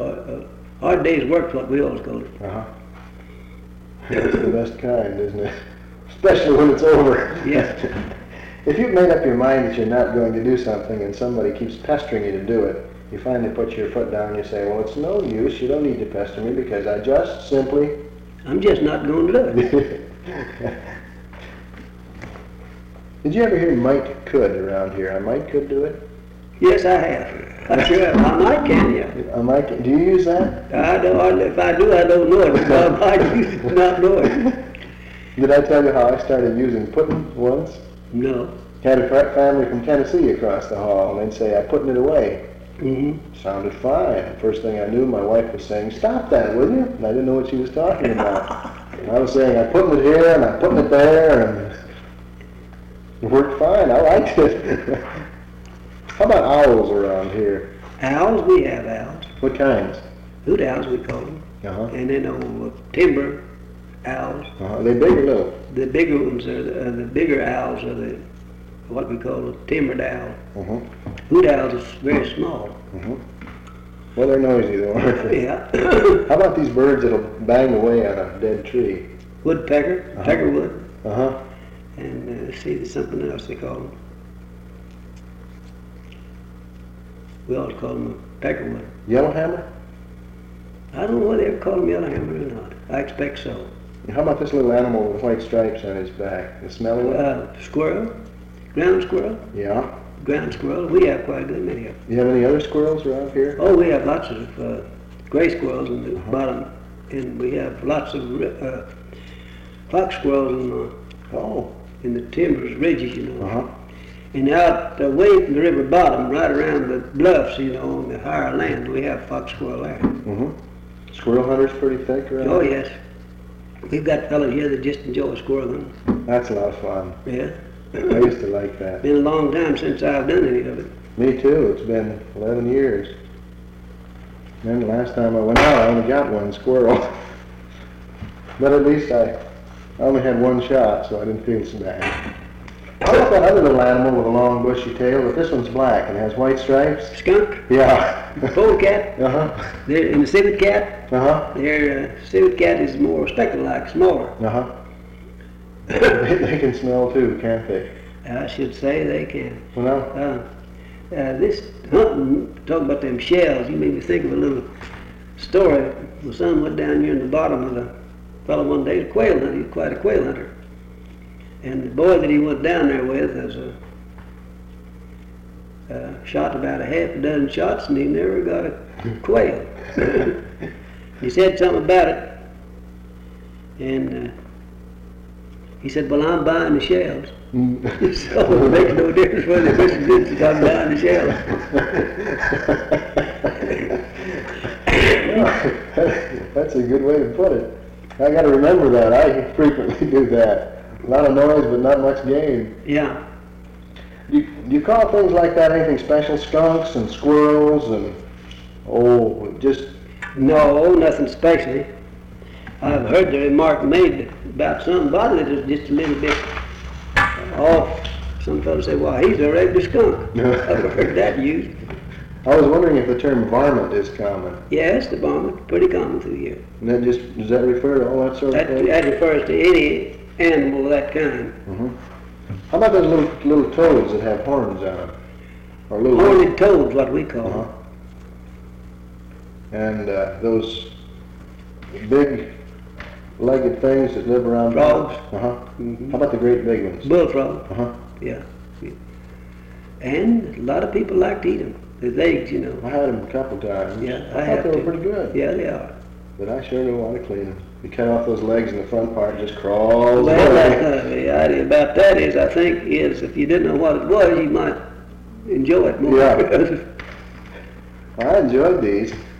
hard day's work's what we always call it. Uh-huh. That's the best kind, isn't it? Especially when it's over. Yeah. If you've made up your mind that you're not going to do something and somebody keeps pestering you to do it, you finally put your foot down and you say, well, it's no use, you don't need to pester me because I just simply... I'm just not going to do it. Did you ever hear Mike could around here? Mike could do it? Yes, I have. I sure have. I might can, yeah. Mike, do you use that? I don't, if I do, I don't know it, but I might use it, not know it. Did I tell you how I started using putting once? No. Had a family from Tennessee across the hall, and they'd say, I'm putting it away. Mm-hmm. Sounded fine. First thing I knew, my wife was saying, stop that, will you? And I didn't know what she was talking about. And I was saying, I'm putting it here, and I'm putting it there, and it worked fine. I liked it. How about owls around here? Owls? We have owls. What kinds? Hoot owls, we call them. Uh-huh. And then timber owls. Uh-huh. Are they big or little? The bigger ones are the bigger owls are the what we call a timbered owl. Uh-huh. Hoot owls is very small. Uh-huh. Well, they're noisy though, aren't they? Yeah. How about these birds that'll bang away on a dead tree? Woodpecker, Uh-huh. peckerwood, Uh-huh. and see, there's something else they call them. We always call them a peckerwood. Yellowhammer? I don't know whether they ever call them yellowhammer or not. I expect so. How about this little animal with white stripes on his back? The smelly one? Squirrel, ground squirrel, Yeah. ground squirrel. We have quite a good many of them. You have any other squirrels around here? Oh, we have lots of gray squirrels in the bottom, and we have lots of fox squirrels in the timbers, ridges, you know. Uh-huh. And out away from the river bottom, right around the bluffs, you know, on the higher land, we have fox squirrel there. Mm-hmm. Squirrel hunters pretty thick around Oh, here? yes. We've got fellows here that just enjoy squirrel hunting. That's a lot of fun. Yeah. I used to like that. Been a long time since I've done any of it. Me too. It's been 11 years. And the last time I went out, I only got one squirrel. But at least I only had one shot, so I didn't feel so bad. How about that other little animal with a long bushy tail, but this one's black and has white stripes? Skunk, Yeah. polecat, Uh-huh. and the civet cat. Uh-huh. Their civet cat is more speckled-like, smaller. Uh-huh. They can smell too, can't they? I should say they can. Well, This hunting, talk about them shells, you made me think of a little story. My son went down here in the bottom of the fellow one day, a quail hunter. He's quite a quail hunter. And the boy that he went down there with has shot about a half a dozen shots, and he never got a quail. He said something about it, and he said, well, I'm buying the shells. So it makes no difference whether Mr. Vincent, I'm buying the shells. That's a good way to put it. I got to remember that. I frequently do that. A lot of noise, but not much game. Yeah. Do you call things like that anything special? Skunks and squirrels and, just... No, nothing specially. I've heard the remark made about somebody that is just a little bit off. Some fellow say, well, he's a regular skunk. I've heard that used. I was wondering if the term varmint is common. Yes, the varmint, pretty common through here. And that does that refer to all that sort of thing? That refers to any animal of that kind. Mm-hmm. How about those little toads that have horns on them? Or little Horned toads, what we call them. And those big-legged things that live around... Frogs. Mm-hmm. How about the great big ones? Bullfrog. Uh-huh. Yeah. And a lot of people like to eat them. The eggs, you know. I had them a couple times. Yeah, I thought they were pretty good. Yeah, they are. But I sure don't want to clean them. You cut off those legs in the front part, it just crawls Well, away. the idea about that is, I think, is if you didn't know what it was, you might enjoy it more. Yeah. I enjoyed these.